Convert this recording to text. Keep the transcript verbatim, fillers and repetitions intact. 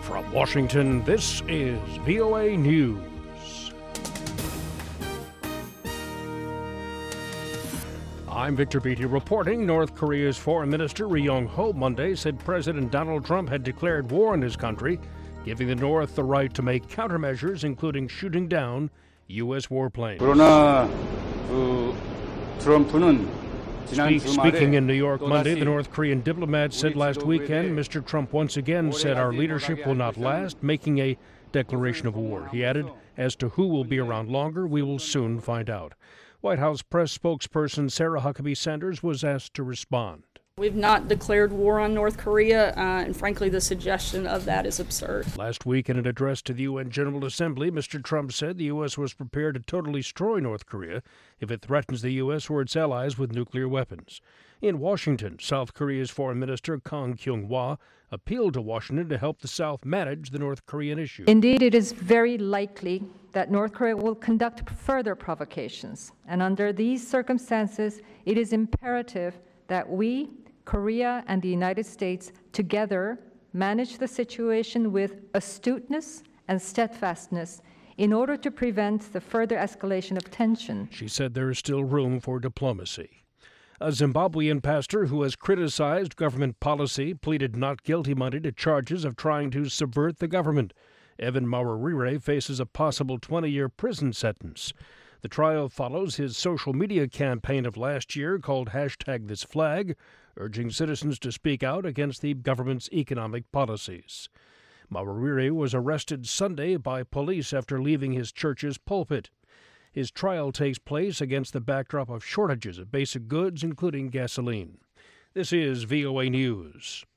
From Washington, this is V O A News. I'm Victor Beatty reporting. North Korea's Foreign Minister Ri Yong-ho Monday said President Donald Trump had declared war on his country, giving the North the right to make countermeasures, including shooting down U S warplanes. 그러나 그 트럼프는 Speak, speaking in New York Monday, the North Korean diplomat said last weekend Mister Trump once again said our leadership will not last, making a declaration of war. He added, as to who will be around longer, we will soon find out. White House press spokesperson Sarah Huckabee Sanders was asked to respond. We've not declared war on North Korea, uh, and frankly, the suggestion of that is absurd. Last week, in an address to the U N General Assembly, Mister Trump said the U S was prepared to totally destroy North Korea if it threatens the U S or its allies with nuclear weapons. In Washington, South Korea's Foreign Minister Kang Kyung-hwa appealed to Washington to help the South manage the North Korean issue. Indeed, it is very likely that North Korea will conduct further provocations. And under these circumstances, it is imperative that we, Korea and the United States, together manage the situation with astuteness and steadfastness in order to prevent the further escalation of tension. She said there is still room for diplomacy. A Zimbabwean pastor who has criticized government policy pleaded not guilty Monday to charges of trying to subvert the government. Evan Mawarire faces a possible twenty-year prison sentence. The trial follows his social media campaign of last year called Hashtag This Flag, urging citizens to speak out against the government's economic policies. Mawarire was arrested Sunday by police after leaving his church's pulpit. His trial takes place against the backdrop of shortages of basic goods, including gasoline. This is V O A News.